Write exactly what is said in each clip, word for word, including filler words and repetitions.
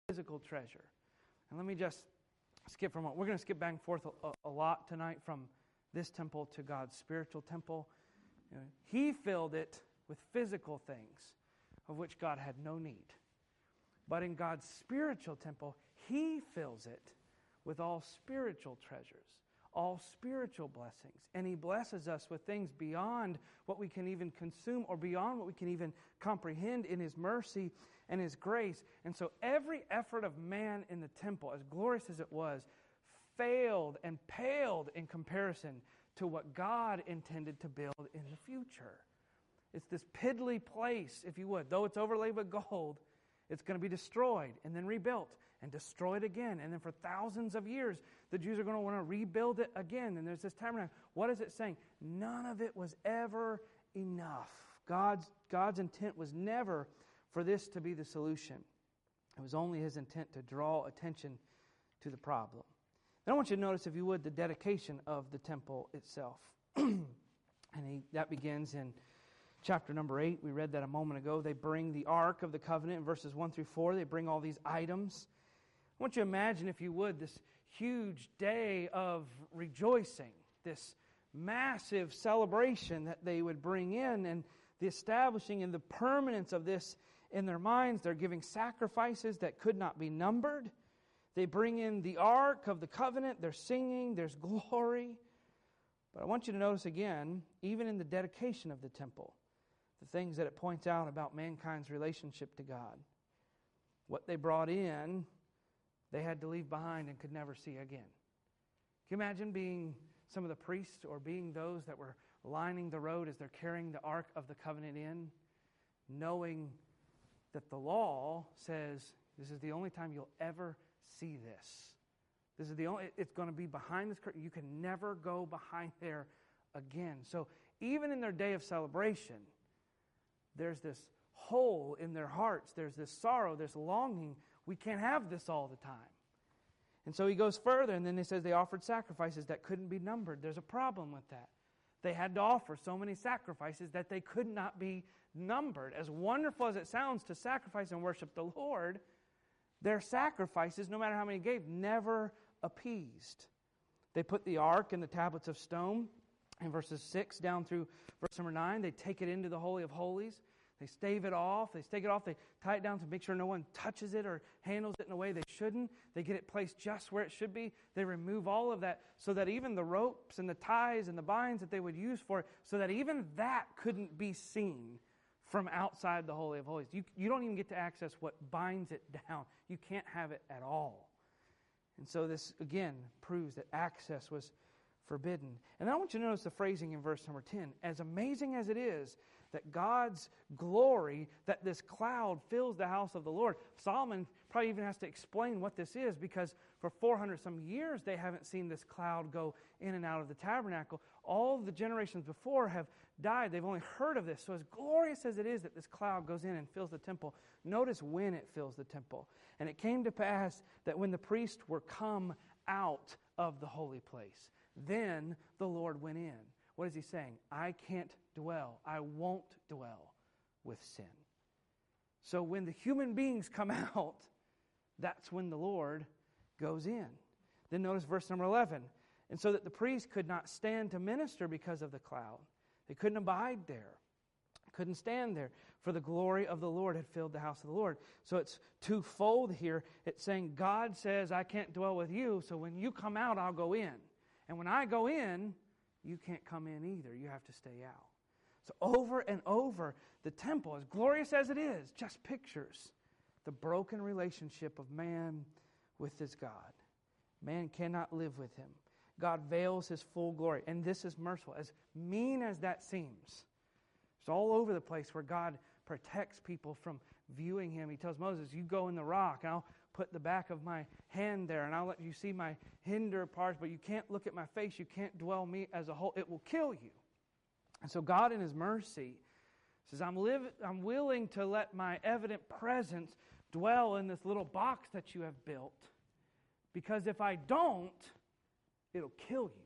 physical treasure. And let me just skip for a moment. We're going to skip back and forth a, a lot tonight from this temple to God's spiritual temple. You know, he filled it with physical things of which God had no need. But in God's spiritual temple, He fills it with all spiritual treasures, all spiritual blessings. And He blesses us with things beyond what we can even consume or beyond what we can even comprehend in His mercy and His grace. And so every effort of man in the temple, as glorious as it was, failed and paled in comparison to what God intended to build in the future. It's this piddly place, if you would. Though it's overlaid with gold, it's going to be destroyed and then rebuilt and destroyed again. And then for thousands of years, the Jews are going to want to rebuild it again. And there's this tabernacle. What is it saying? None of it was ever enough. God's, God's intent was never for this to be the solution. It was only His intent to draw attention to the problem. Then I want you to notice, if you would, the dedication of the temple itself. and he, that begins in chapter number eight. We read that a moment ago. They bring the Ark of the Covenant in verses one through four. They bring all these items. I want you to imagine, if you would, this huge day of rejoicing, this massive celebration that they would bring in, and the establishing and the permanence of this in their minds. They're giving sacrifices that could not be numbered. They bring in the Ark of the Covenant. They're singing. There's glory. But I want you to notice again, even in the dedication of the temple, the things that it points out about mankind's relationship to God. What they brought in, they had to leave behind and could never see again. Can you imagine being some of the priests or being those that were lining the road as they're carrying the Ark of the Covenant in, knowing that the law says this is the only time you'll ever see this. This is the only, it's going to be behind this curtain. You can never go behind there again. So even in their day of celebration, there's this hole in their hearts. There's this sorrow, this longing. We can't have this all the time. And so he goes further, and then he says they offered sacrifices that couldn't be numbered. There's a problem with that. They had to offer so many sacrifices that they could not be numbered. As wonderful as it sounds to sacrifice and worship the Lord, their sacrifices, no matter how many gave, never appeased. They put the ark in the tablets of stone in verses six down through verse number nine. They take it into the Holy of Holies. They stave it off. They stake it off. They tie it down to make sure no one touches it or handles it in a way they shouldn't. They get it placed just where it should be. They remove all of that so that even the ropes and the ties and the binds that they would use for it, so that even that couldn't be seen from outside the Holy of Holies. You, you don't even get to access what binds it down. You can't have it at all. And so this, again, proves that access was forbidden. And then I want you to notice the phrasing in verse number ten. As amazing as it is that God's glory, that this cloud fills the house of the Lord. Solomon probably even has to explain what this is, because for four hundred some years they haven't seen this cloud go in and out of the tabernacle. All the generations before have died. They've only heard of this. So as glorious as it is that this cloud goes in and fills the temple, notice when it fills the temple. And it came to pass that when the priests were come out of the holy place, then the Lord went in. What is he saying? I can't dwell. I won't dwell with sin. So when the human beings come out, that's when the Lord goes in. Then notice verse number eleven. And so that the priest could not stand to minister because of the cloud. They couldn't abide there. Couldn't stand there. For the glory of the Lord had filled the house of the Lord. So it's twofold here. It's saying God says, I can't dwell with you, so when you come out, I'll go in. And when I go in, you can't come in either. You have to stay out. So over and over, the temple, as glorious as it is, just pictures the broken relationship of man with his God. Man cannot live with him. God veils his full glory. And this is merciful. As mean as that seems, it's all over the place where God protects people from viewing him. He tells Moses, you go in the rock, and I'll put the back of my hand there, and I'll let you see my hinder parts, but you can't look at my face. You can't dwell me as a whole. It will kill you. And so God in his mercy says, I'm, live, I'm willing to let my evident presence dwell in this little box that you have built, because if I don't, it'll kill you.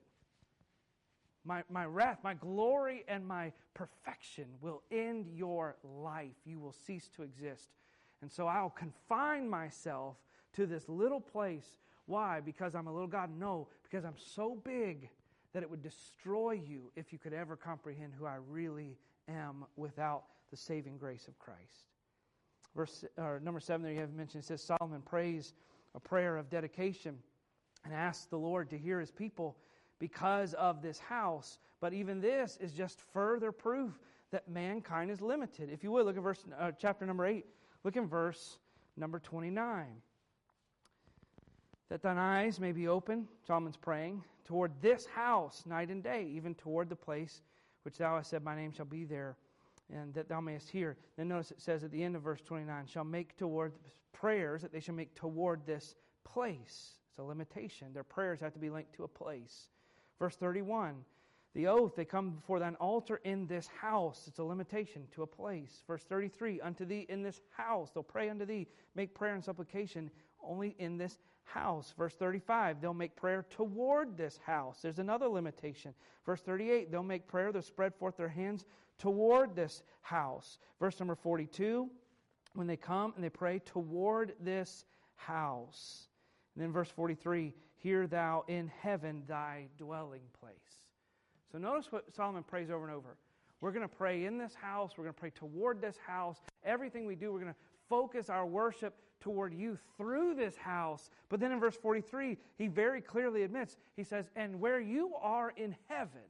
My, my wrath, my glory, and my perfection will end your life. You will cease to exist. And so I'll confine myself to this little place. Why? Because I'm a little God? No, because I'm so big that it would destroy you if you could ever comprehend who I really am without the saving grace of Christ. Verse or number seven there you have mentioned, it says Solomon prays a prayer of dedication and asks the Lord to hear his people because of this house. But even this is just further proof that mankind is limited. If you would, look at verse uh, chapter number eight. Look in verse number twenty-nine. That thine eyes may be open, Solomon's praying, toward this house night and day, even toward the place which thou hast said, my name shall be there, and that thou mayest hear. Then notice it says at the end of verse twenty-nine, shall make toward prayers, that they shall make toward this place. It's a limitation. Their prayers have to be linked to a place. Verse thirty-one, the oath, they come before thine altar in this house. It's a limitation to a place. Verse thirty-three, unto thee in this house. They'll pray unto thee, make prayer and supplication only in this house. Verse thirty-five, they'll make prayer toward this house. There's another limitation. Verse thirty-eight, they'll make prayer, they'll spread forth their hands toward this house. Verse number forty-two, when they come and they pray toward this house. And then verse forty-three, hear thou in heaven thy dwelling place. So notice what Solomon prays over and over. We're going to pray in this house. We're going to pray toward this house. Everything we do, we're going to focus our worship toward you through this house. But then in verse forty-three, he very clearly admits, he says, and where you are in heaven,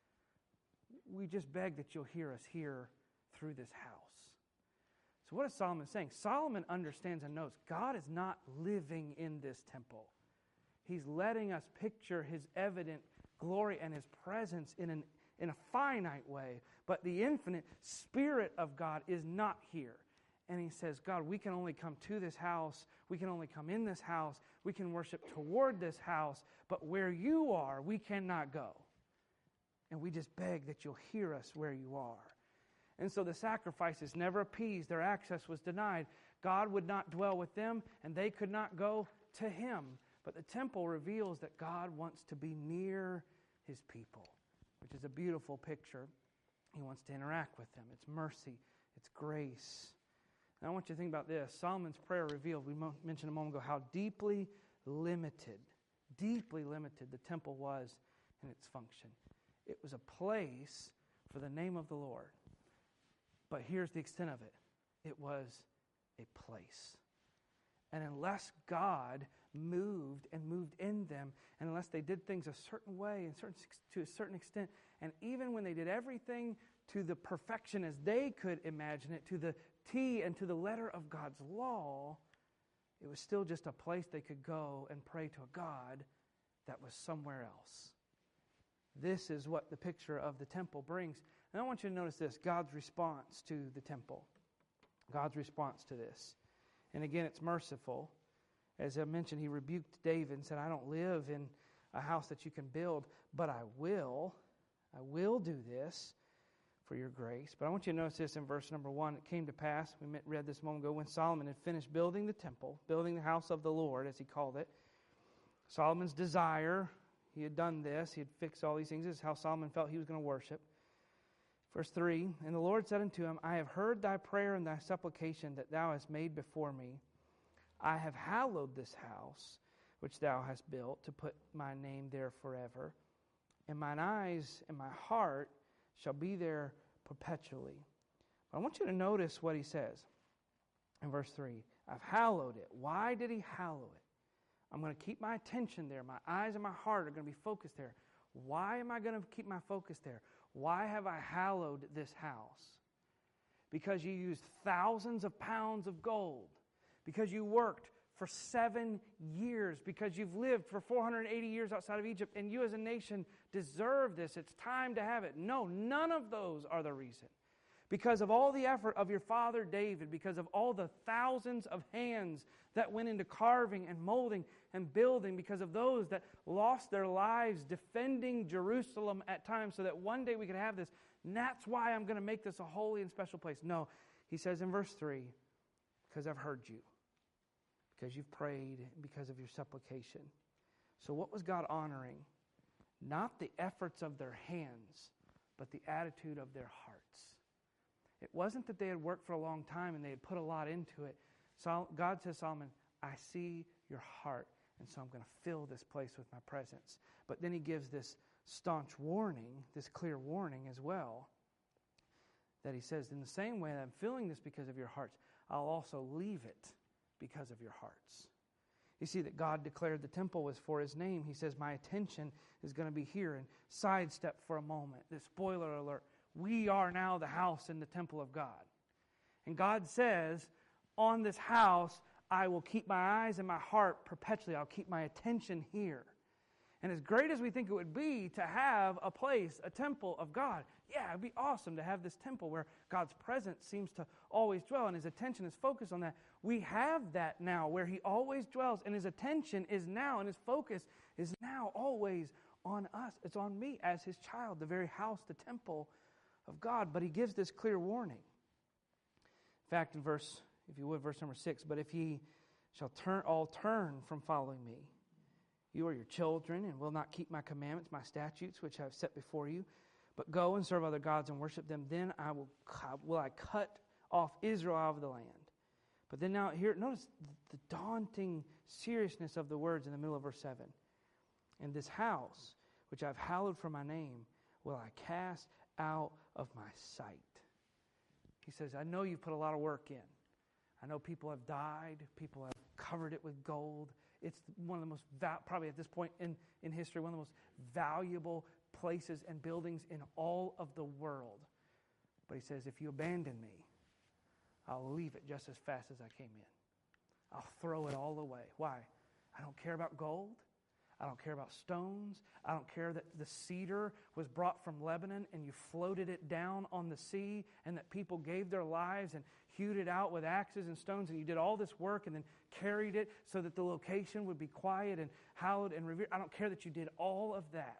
we just beg that you'll hear us here through this house. So what is Solomon saying? Solomon understands and knows God is not living in this temple. He's letting us picture His evident glory and His presence in an in a finite way. But the infinite Spirit of God is not here. And he says, God, we can only come to this house. We can only come in this house. We can worship toward this house. But where you are, we cannot go. And we just beg that you'll hear us where you are. And so the sacrifices never appeased. Their access was denied. God would not dwell with them, and they could not go to Him. But the temple reveals that God wants to be near His people, which is a beautiful picture. He wants to interact with them. It's mercy. It's grace. And I want you to think about this. Solomon's prayer revealed, we mentioned a moment ago, how deeply limited, deeply limited the temple was in its function. It was a place for the name of the Lord. But here's the extent of it. It was a place. And unless God moved and moved in them, and unless they did things a certain way and certain, to a certain extent, and even when they did everything to the perfection as they could imagine it, to the T and to the letter of God's law, it was still just a place they could go and pray to a God that was somewhere else. This is what the picture of the temple brings. And I want you to notice this, God's response to the temple. God's response to this. And again, it's merciful. As I mentioned, he rebuked David and said, I don't live in a house that you can build, but I will. I will do this for your grace. But I want you to notice this in verse number one. It came to pass, we read this a moment ago, when Solomon had finished building the temple, building the house of the Lord, as he called it. Solomon's desire, he had done this, he had fixed all these things. This is how Solomon felt he was going to worship. Verse three, and the Lord said unto him, I have heard thy prayer and thy supplication that thou hast made before me. I have hallowed this house which thou hast built to put my name there forever. And mine eyes and my heart shall be there perpetually. But I want you to notice what he says in verse three. I've hallowed it. Why did he hallow it? I'm going to keep my attention there. My eyes and my heart are going to be focused there. Why am I going to keep my focus there? Why have I hallowed this house? Because you used thousands of pounds of gold. Because you worked for seven years. Because you've lived for four hundred eighty years outside of Egypt. And you as a nation deserve this. It's time to have it. No, none of those are the reason. Because of all the effort of your father David. Because of all the thousands of hands that went into carving and molding and building. Because of those that lost their lives defending Jerusalem at times so that one day we could have this. And that's why I'm going to make this a holy and special place. No, he says in verse three, because I've heard you. Because you've prayed, because of your supplication. So what was God honoring? Not the efforts of their hands, but the attitude of their hearts. It wasn't that they had worked for a long time and they had put a lot into it. God says, Solomon, I see your heart, and so I'm going to fill this place with my presence. But then he gives this staunch warning, this clear warning as well, that he says, in the same way that I'm filling this because of your hearts, I'll also leave it because of your hearts. You see that God declared the temple was for his name. He says, my attention is going to be here. And sidestep for a moment, this spoiler alert, we are now the house in the temple of God. And God says, on this house, I will keep my eyes and my heart perpetually. I'll keep my attention here. And as great as we think it would be to have a place, a temple of God, yeah, it'd be awesome to have this temple where God's presence seems to always dwell and his attention is focused on that. We have that now where he always dwells and his attention is now and his focus is now always on us. It's on me as his child, the very house, the temple of God. But he gives this clear warning. In fact, in verse, if you would, verse number six, but if ye shall turn all turn from following me, you are your children, and will not keep my commandments, my statutes, which I have set before you, but go and serve other gods and worship them, then I will will I cut off Israel out of the land. But then now here, notice the daunting seriousness of the words in the middle of verse seven. And this house, which I've hallowed for my name, will I cast out of my sight. He says, I know you've put a lot of work in. I know people have died. People have covered it with gold. It's one of the most, val- probably at this point in, in history, one of the most valuable places and buildings in all of the world. But he says, if you abandon me, I'll leave it just as fast as I came in. I'll throw it all away. Why? I don't care about gold. I don't care about stones. I don't care that the cedar was brought from Lebanon and you floated it down on the sea and that people gave their lives and hewed it out with axes and stones and you did all this work and then carried it so that the location would be quiet and hallowed and revered. I don't care that you did all of that.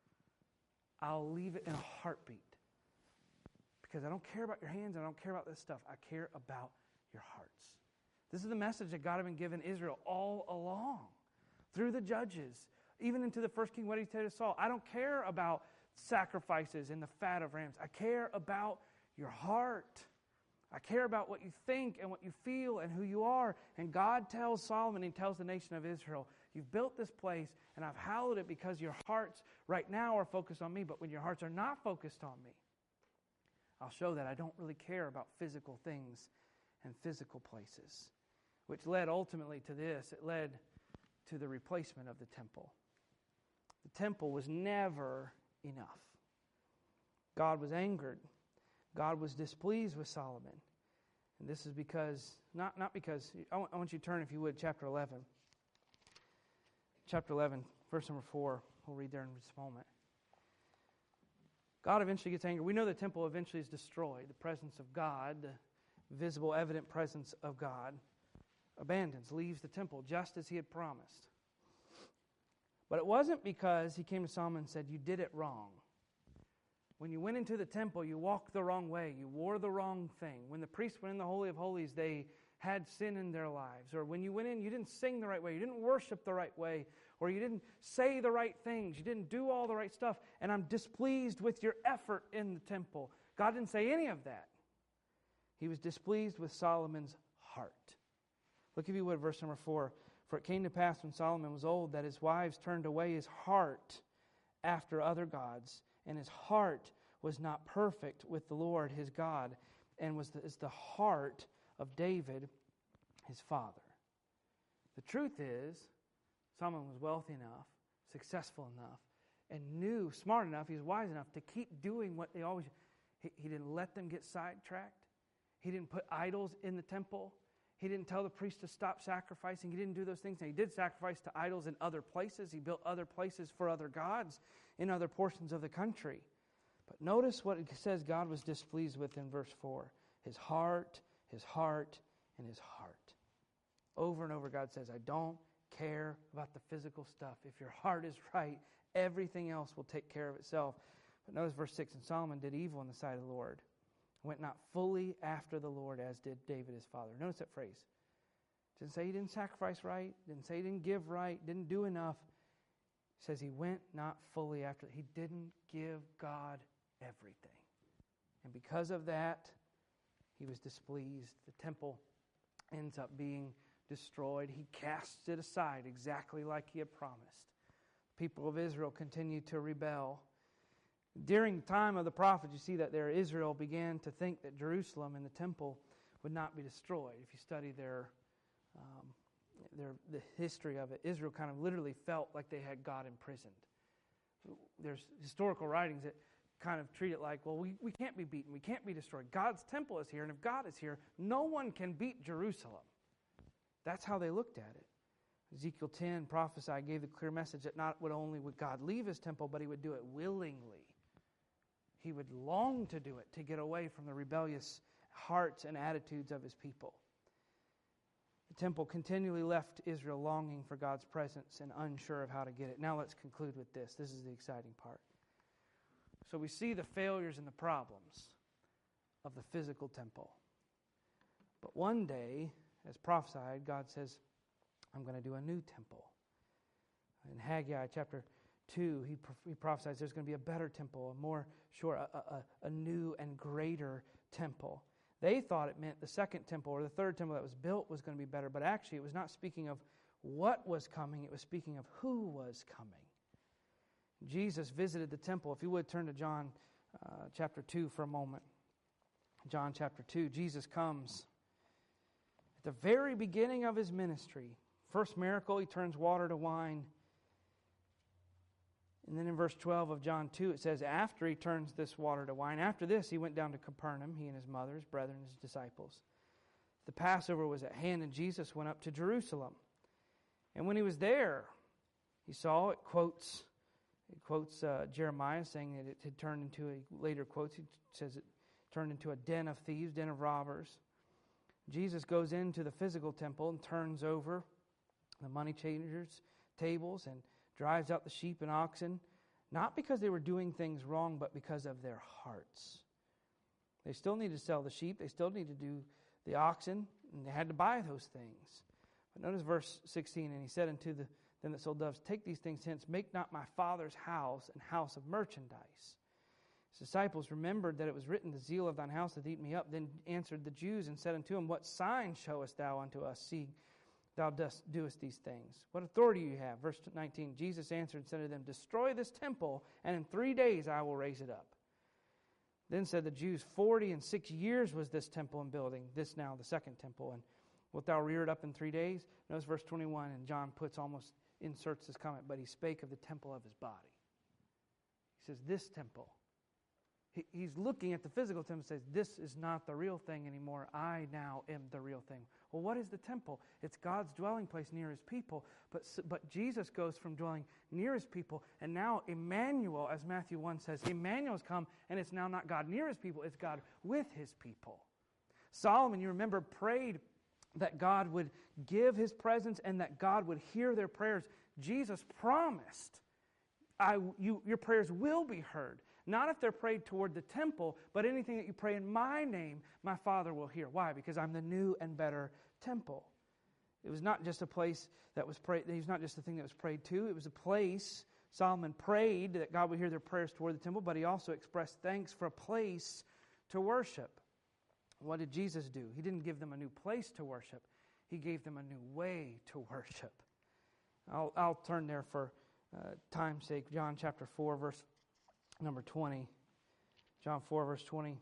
I'll leave it in a heartbeat because I don't care about your hands. I don't care about this stuff. I care about your hearts. This is the message that God had been giving Israel all along. Through the judges, even into the first king, what did he say to Saul? I don't care about sacrifices and the fat of rams. I care about your heart. I care about what you think and what you feel and who you are. And God tells Solomon, he tells the nation of Israel, you've built this place and I've hallowed it because your hearts right now are focused on me. But when your hearts are not focused on me, I'll show that I don't really care about physical things and physical places. Which led ultimately to this. It led to the replacement of the temple. The temple was never enough. God was angered. God was displeased with Solomon. And this is because, not, not because, I want, I want you to turn, if you would, chapter eleven. Chapter eleven, verse number four. We'll read there in just a moment. God eventually gets angry. We know the temple eventually is destroyed. The presence of God, the visible, evident presence of God, abandons, leaves the temple just as he had promised. But it wasn't because he came to Solomon and said, you did it wrong. When you went into the temple, you walked the wrong way. You wore the wrong thing. When the priests went in the Holy of Holies, they had sin in their lives. Or when you went in, you didn't sing the right way. You didn't worship the right way. Or you didn't say the right things. You didn't do all the right stuff. And I'm displeased with your effort in the temple. God didn't say any of that. He was displeased with Solomon's heart. Look, if you would, verse number four. For it came to pass when Solomon was old that his wives turned away his heart after other gods, and his heart was not perfect with the Lord his God, and was the, is the heart of David his father. The truth is, Solomon was wealthy enough, successful enough, and knew, smart enough, he was wise enough to keep doing what they always... He, he didn't let them get sidetracked. He didn't put idols in the temple. He didn't tell the priest to stop sacrificing. He didn't do those things. Now, he did sacrifice to idols in other places. He built other places for other gods in other portions of the country. But notice what it says God was displeased with in verse four. His heart, his heart, and his heart. Over and over God says, I don't care about the physical stuff. If your heart is right, everything else will take care of itself. But notice verse six, and Solomon did evil in the sight of the Lord, went not fully after the Lord as did David his father. Notice that phrase. Didn't say he didn't sacrifice right. Didn't say he didn't give right. Didn't do enough. It says he went not fully after. He didn't give God everything. And because of that, he was displeased. The temple ends up being destroyed. He casts it aside exactly like he had promised. The people of Israel continued to rebel. During the time of the prophet, you see that there Israel began to think that Jerusalem and the temple would not be destroyed. If you study their, um, their the history of it, Israel kind of literally felt like they had God imprisoned. There's historical writings that kind of treat it like, well, we, we can't be beaten, we can't be destroyed. God's temple is here, and if God is here, no one can beat Jerusalem. That's how they looked at it. Ezekiel ten prophesied, gave the clear message that not would only would God leave his temple, but he would do it willingly. He would long to do it, to get away from the rebellious hearts and attitudes of his people. The temple continually left Israel longing for God's presence and unsure of how to get it. Now let's conclude with this. This is the exciting part. So we see the failures and the problems of the physical temple. But one day, as prophesied, God says, I'm going to do a new temple. In Haggai chapter two, he, he prophesies there's going to be a better temple, a more sure, a, a, a new and greater temple. They thought it meant the second temple or the third temple that was built was going to be better, but actually it was not speaking of what was coming, it was speaking of who was coming. Jesus visited the temple. If you would turn to John uh, chapter two for a moment. John chapter two, Jesus comes at the very beginning of his ministry. First miracle, he turns water to wine. And then in verse twelve of John two, it says, after he turns this water to wine, after this he went down to Capernaum, he and his mother, his brethren, his disciples. The Passover was at hand, and Jesus went up to Jerusalem. And when he was there, he saw, it quotes, it quotes uh, Jeremiah, saying that it had turned into a, later quotes, he says it turned into a den of thieves, den of robbers. Jesus goes into the physical temple and turns over the money changers' tables and drives out the sheep and oxen, not because they were doing things wrong, but because of their hearts. They still need to sell the sheep, they still need to do the oxen, and they had to buy those things. But notice verse sixteen, and he said unto the, them that sold doves, take these things hence, make not my Father's house an house of merchandise. His disciples remembered that it was written, the zeal of thine house hath eaten me up. Then answered the Jews and said unto him, what sign showest thou unto us, seeing thou dost, doest these things? What authority you have? Verse nineteen, Jesus answered and said to them, destroy this temple, and in three days I will raise it up. Then said the Jews, forty and six years was this temple in building, this now the second temple, and wilt thou rear it up in three days? Notice verse twenty-one, and John puts almost, inserts this comment, but he spake of the temple of his body. He says, this temple. He, he's looking at the physical temple and says, this is not the real thing anymore. I now am the real thing. Well, what is the temple? It's God's dwelling place near his people. But, but Jesus goes from dwelling near his people, and now Emmanuel, as Matthew one says, Emmanuel has come, and it's now not God near his people, it's God with his people. Solomon, you remember, prayed that God would give his presence and that God would hear their prayers. Jesus promised, I, you, your prayers will be heard. Not if they're prayed toward the temple, but anything that you pray in my name, my Father will hear. Why? Because I'm the new and better temple. It was not just a place that was prayed, it was not just a thing that was prayed to, it was a place. Solomon prayed that God would hear their prayers toward the temple, but he also expressed thanks for a place to worship. What did Jesus do? He didn't give them a new place to worship. He gave them a new way to worship. I'll, I'll turn there for uh, time's sake. John chapter four, verse number twenty. John four, verse twenty.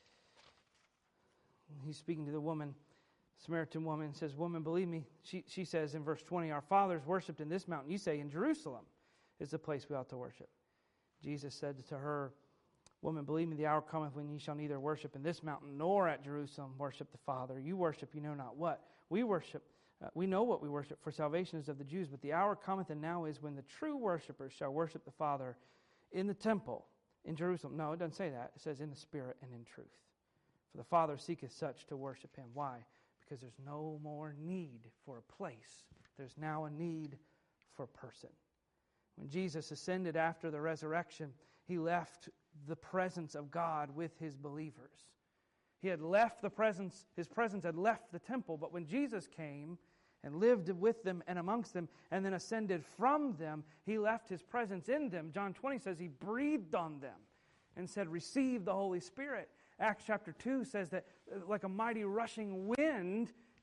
He's speaking to the woman, Samaritan woman, and says, woman, believe me. She, she says in verse twenty, our fathers worshipped in this mountain. You say, in Jerusalem is the place we ought to worship. Jesus said to her, woman, believe me, the hour cometh when ye shall neither worship in this mountain nor at Jerusalem worship the Father. You worship, you know not what. We worship, uh, we know what we worship, for salvation is of the Jews. But the hour cometh, and now is, when the true worshipers shall worship the Father in the temple, in Jerusalem. No, it doesn't say that. It says in the Spirit and in truth. For the Father seeketh such to worship him. Why? Because there's no more need for a place. There's now a need for a person. When Jesus ascended after the resurrection, he left the presence of God with his believers. He had left the presence, his presence had left the temple, but when Jesus came and lived with them and amongst them, and then ascended from them, he left his presence in them. John twenty says he breathed on them and said, receive the Holy Spirit. Acts chapter two says that like a mighty rushing wind,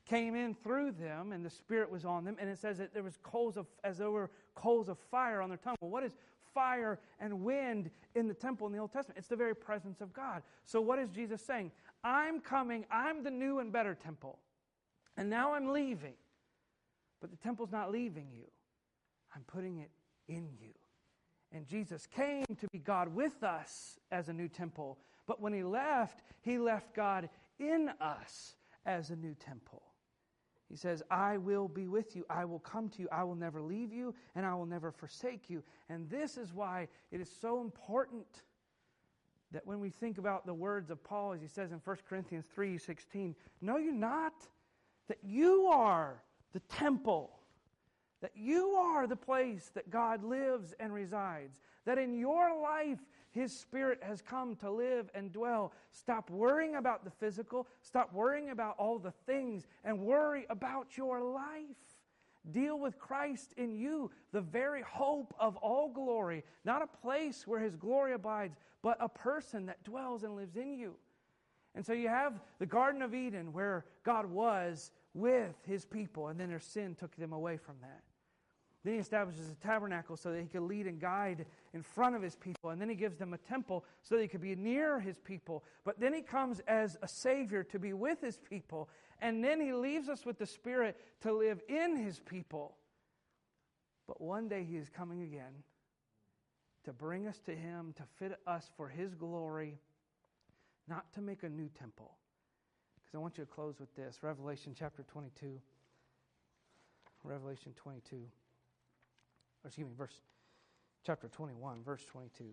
came in through them, and the Spirit was on them, and it says that there was coals of, as there were coals of fire on their tongue. Well, what is fire and wind in the temple in the Old Testament? It's the very presence of God. So what is Jesus saying? I'm coming, I'm the new and better temple, and now I'm leaving. But the temple's not leaving you. I'm putting it in you. And Jesus came to be God with us as a new temple. But when He left, He left God in us as a new temple. He says, I will be with you. I will come to you. I will never leave you, and I will never forsake you. And this is why it is so important that when we think about the words of Paul, as he says in First Corinthians three sixteen, know you not that you are the temple, that you are the place that God lives and resides, that in your life His Spirit has come to live and dwell. Stop worrying about the physical. Stop worrying about all the things and worry about your life. Deal with Christ in you, the very hope of all glory. Not a place where His glory abides, but a person that dwells and lives in you. And so you have the Garden of Eden where God was with His people, and then their sin took them away from that. Then He establishes a tabernacle so that He could lead and guide in front of His people. And then He gives them a temple so that He could be near His people. But then He comes as a Savior to be with His people. And then He leaves us with the Spirit to live in His people. But one day He is coming again to bring us to Him, to fit us for His glory, not to make a new temple. Because I want you to close with this. Revelation chapter twenty-two. Revelation twenty-two. Or excuse me, verse chapter twenty-one, verse twenty-two.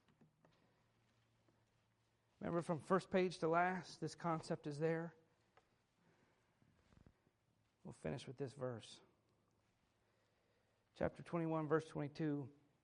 Remember from first page to last, this concept is there. We'll finish with this verse. Chapter twenty-one, verse twenty-two.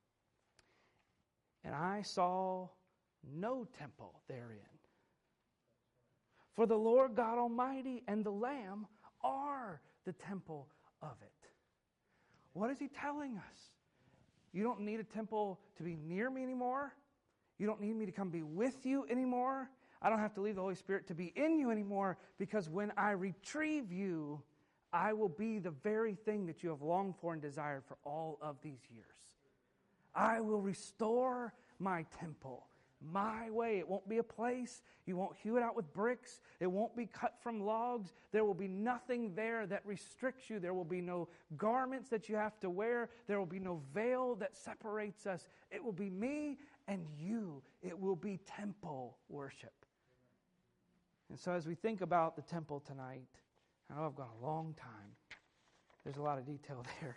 And I saw no temple therein. For the Lord God Almighty and the Lamb are the temple of it. What is He telling us? You don't need a temple to be near me anymore. You don't need me to come be with you anymore. I don't have to leave the Holy Spirit to be in you anymore, because when I retrieve you, I will be the very thing that you have longed for and desired for all of these years. I will restore my temple my way. It won't be a place. You won't hew it out with bricks. It won't be cut from logs. There will be nothing there that restricts you. There will be no garments that you have to wear. There will be no veil that separates us. It will be me and you. It will be temple worship. And so as we think about the temple tonight, I know I've gone a long time. There's a lot of detail there.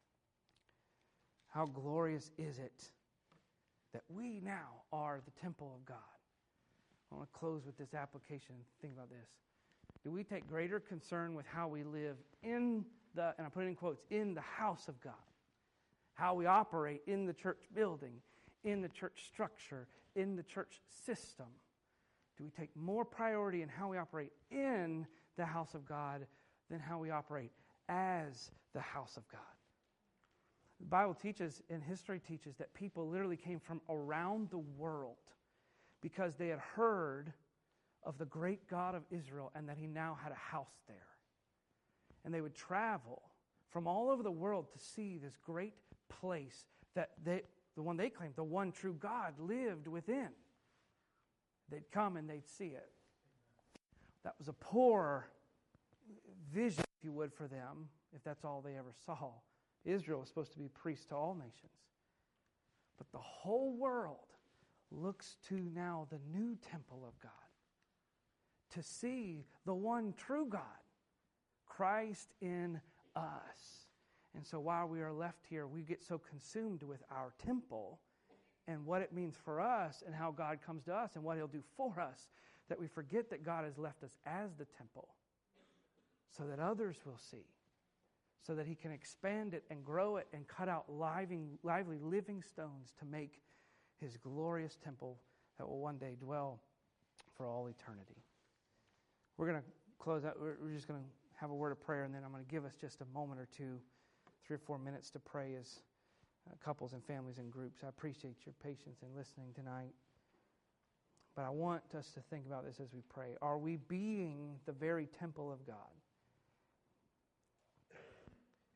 How glorious is it that we now are the temple of God? I want to close with this application. Think about this. Do we take greater concern with how we live in the, and I put it in quotes, in the house of God? How we operate in the church building, in the church structure, in the church system? Do we take more priority in how we operate in the house of God than how we operate as the house of God? The Bible teaches, and history teaches, that people literally came from around the world because they had heard of the great God of Israel and that He now had a house there. And they would travel from all over the world to see this great place that they, the one they claimed, the one true God, lived within. They'd come and they'd see it. That was a poor vision, if you would, for them, if that's all they ever saw. Israel was supposed to be priest to all nations. But the whole world looks to now the new temple of God, to see the one true God, Christ in us. And so while we are left here, we get so consumed with our temple and what it means for us and how God comes to us and what He'll do for us, that we forget that God has left us as the temple so that others will see, so that He can expand it and grow it and cut out living, lively living stones to make His glorious temple that will one day dwell for all eternity. We're going to close out. We're just going to have a word of prayer, and then I'm going to give us just a moment or two, three or four minutes to pray as uh, couples and families and groups. I appreciate your patience in listening tonight. But I want us to think about this as we pray. Are we being the very temple of God?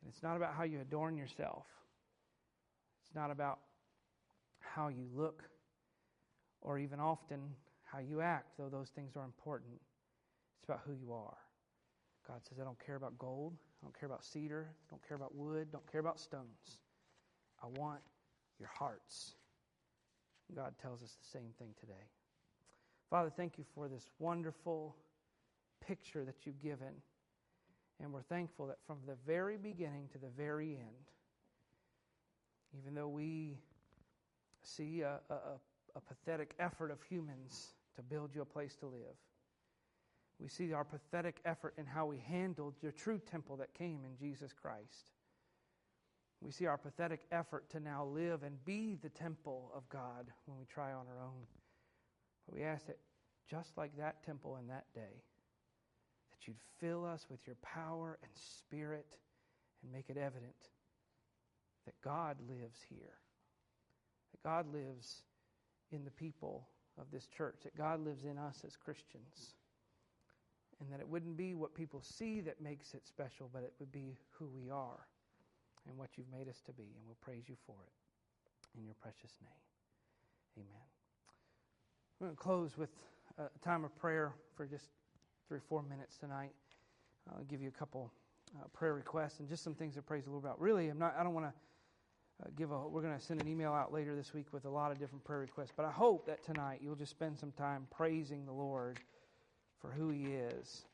And it's not about how you adorn yourself. It's not about how you look or even often how you act, though those things are important. It's about who you are. God says, I don't care about gold. I don't care about cedar. I don't care about wood. Don't care about stones. I want your hearts. God tells us the same thing today. Father, thank you for this wonderful picture that you've given. And we're thankful that from the very beginning to the very end, even though we see a, a, a pathetic effort of humans to build you a place to live, we see our pathetic effort in how we handled your true temple that came in Jesus Christ. We see our pathetic effort to now live and be the temple of God when we try on our own. But we ask that just like that temple in that day, that you'd fill us with your power and spirit and make it evident that God lives here. That God lives in the people of this church. That God lives in us as Christians. And that it wouldn't be what people see that makes it special, but it would be who we are and what you've made us to be. And we'll praise you for it. In your precious name. Amen. We're going to close with a time of prayer for just three or four minutes tonight. I'll give you a couple uh, prayer requests and just some things to praise the Lord about. Really, I'm not. I don't want to uh, give a. We're going to send an email out later this week with a lot of different prayer requests. But I hope that tonight you'll just spend some time praising the Lord for who He is